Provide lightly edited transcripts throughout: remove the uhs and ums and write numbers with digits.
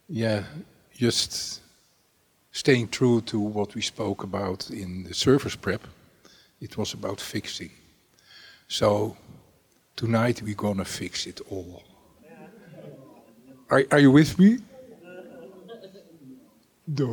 Yeah, just staying true to what we spoke about in the service prep, it was about fixing. So tonight we're gonna fix it all. Are you with me? No.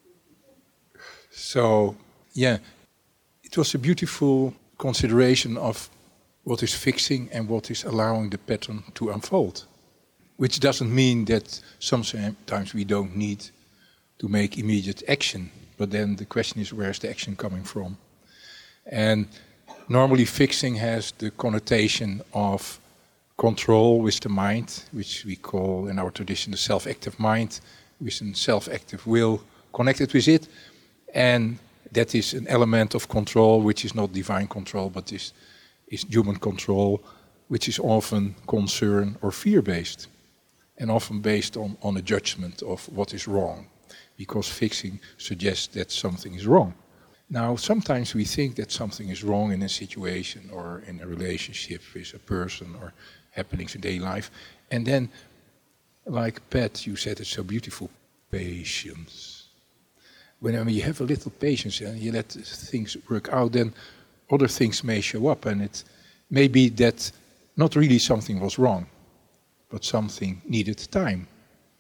So, yeah, it was a beautiful consideration of what is fixing and what is allowing the pattern to unfold. Which doesn't mean that sometimes we don't need to make immediate action, but then the question is, where's the action coming from? And normally fixing has the connotation of control with the mind, which we call in our tradition the self-active mind, with a self-active will connected with it. And that is an element of control which is not divine control, but is human control, which is often concern or fear-based, and often based on a judgment of what is wrong, because fixing suggests that something is wrong. Now, sometimes we think that something is wrong in a situation or in a relationship with a person or happenings in daily life, and then, like Pat, you said it's so beautiful, patience. When you have a little patience and you let things work out, then other things may show up, and it may be that not really something was wrong, but something needed time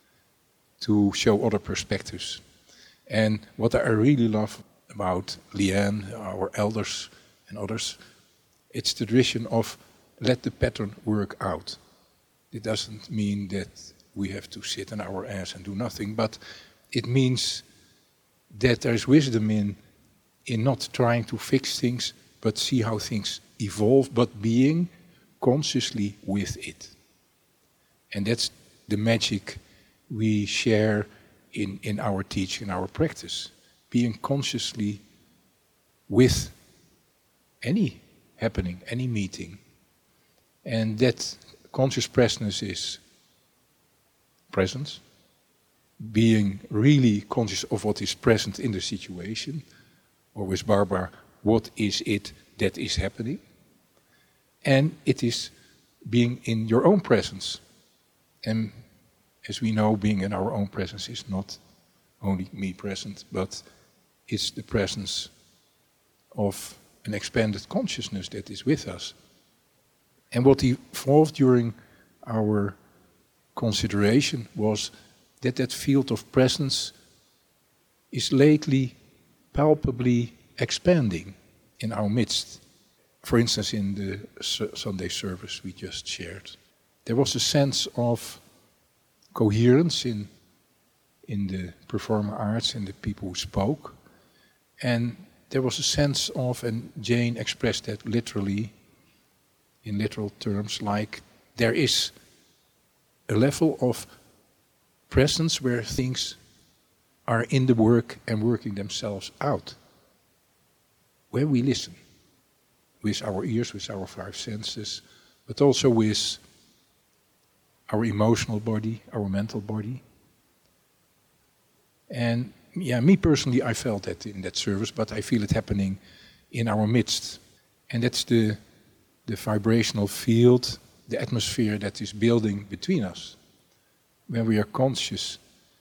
to show other perspectives. And what I really love about Leanne, our elders and others, it's the tradition of let the pattern work out. It doesn't mean that we have to sit on our ass and do nothing, but it means that there is wisdom in not trying to fix things, but see how things evolve, but being consciously with it. And that's the magic we share in our teaching, in our practice. Being consciously with any happening, any meeting. And that conscious presence is presence. Being really conscious of what is present in the situation. Or with Barbara, what is it that is happening? And it is being in your own presence. And as we know, being in our own presence is not only me present, but it's the presence of an expanded consciousness that is with us. And what evolved during our consideration was that field of presence is lately palpably expanding in our midst. For instance, in the Sunday service we just shared, there was a sense of coherence in the performing arts and the people who spoke. And there was a sense of, and Jane expressed that literally, in literal terms, like there is a level of presence where things are in the work and working themselves out. Where we listen, with our ears, with our five senses, but also with our emotional body, our mental body. And yeah, me personally, I felt that in that service, but I feel it happening in our midst. And that's the vibrational field, the atmosphere that is building between us. When we are conscious,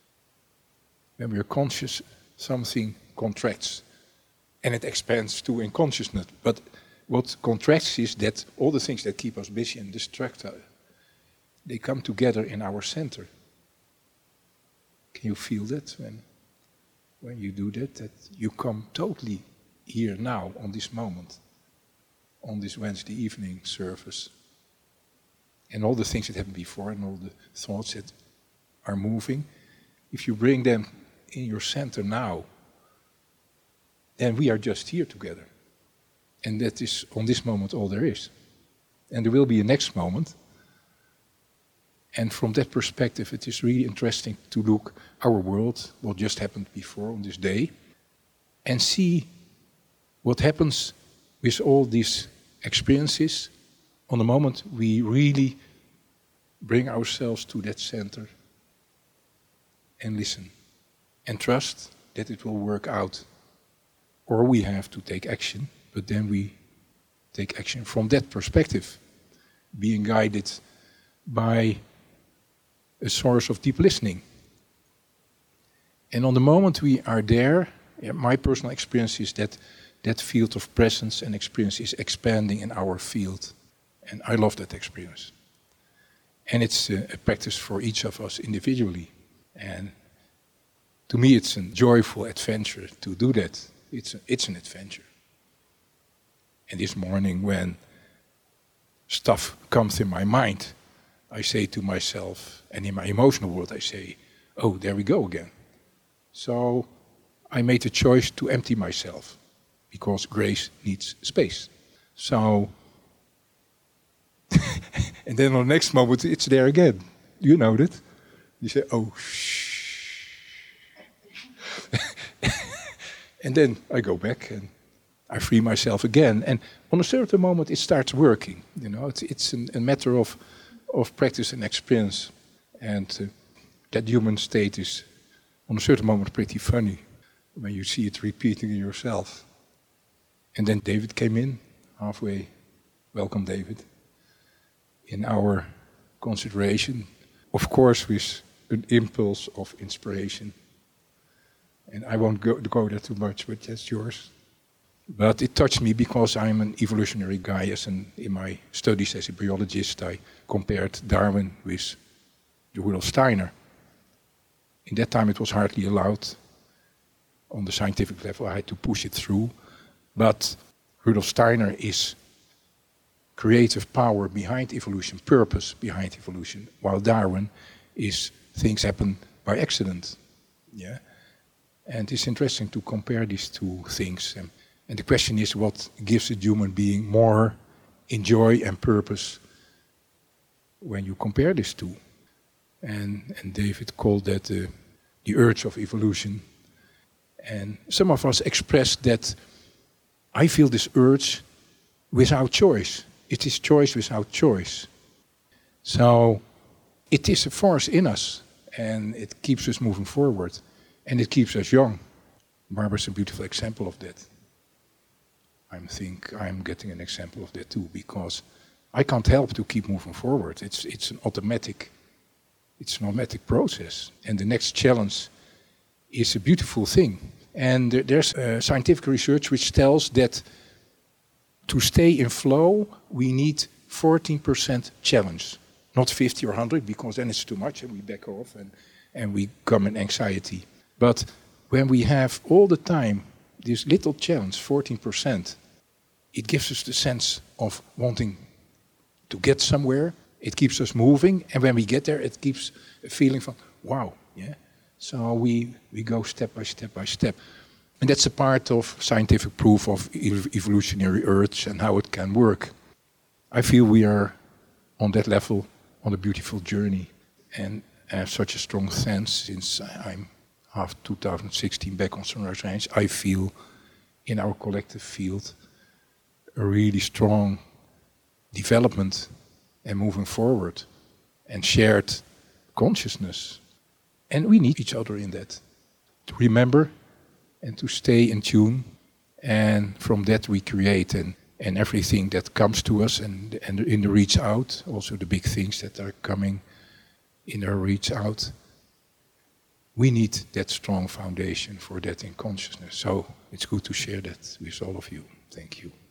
something contracts and it expands to unconsciousness. But what contracts is that all the things that keep us busy and distract us, they come together in our center. Can you feel that when you do that you come totally here now on this moment, on this Wednesday evening service, and all the things that happened before and all the thoughts that are moving, if you bring them in your center now, then we are just here together. And that is, on this moment, all there is. And there will be a next moment. And from that perspective, it is really interesting to look our world, what just happened before on this day, and see what happens with all these experiences on the moment we really bring ourselves to that center and listen and trust that it will work out. Or we have to take action, but then we take action from that perspective, being guided by a source of deep listening, And on the moment we are there, my personal experience is that that field of presence and experience is expanding in our field. And I love that experience. And it's a practice for each of us individually. And to me, it's a joyful adventure to do that. It's an adventure. And this morning, when stuff comes in my mind, I say to myself, and in my emotional world, I say, oh, there we go again. So I made a choice to empty myself, because grace needs space. So, and then on the next moment, it's there again. You know that. You say, oh, shh. And then I go back and I free myself again. And on a certain moment, it starts working. You know, it's a matter of practice and experience. And that human state is, on a certain moment, pretty funny when you see it repeating in yourself. And then David came in halfway. Welcome, David. In our consideration, of course, with an impulse of inspiration. And I won't go there too much, but that's yours. But it touched me because I'm an evolutionary guy. In my studies as a biologist, I compared Darwin with Rudolf Steiner. In that time, it was hardly allowed. On the scientific level, I had to push it through. But Rudolf Steiner is creative power behind evolution, purpose behind evolution, while Darwin is things happen by accident. Yeah, and it's interesting to compare these two things. And the question is, what gives a human being more joy and purpose when you compare these two? And David called that the urge of evolution. And some of us express that I feel this urge without choice. It is choice without choice. So it is a force in us, and it keeps us moving forward, and it keeps us young. Barbara's a beautiful example of that. I think I'm getting an example of that too, because I can't help to keep moving forward. It's an automatic process, and the next challenge is a beautiful thing. And there's scientific research which tells that to stay in flow, we need 14% challenge. Not 50 or 100, because then it's too much and we back off and we come in anxiety. But when we have all the time this little challenge, 14%, it gives us the sense of wanting to get somewhere. It keeps us moving. And when we get there, it keeps a feeling from, wow, yeah. So we go step by step by step. And that's a part of scientific proof of evolutionary urge and how it can work. I feel we are on that level on a beautiful journey. And I have such a strong sense since I'm half 2016 back on Sunrise Range. I feel in our collective field a really strong development and moving forward and shared consciousness. And we need each other in that, to remember and to stay in tune. And from that we create and everything that comes to us and in the reach out, also the big things that are coming in our reach out. We need that strong foundation for that in consciousness. So it's good to share that with all of you. Thank you.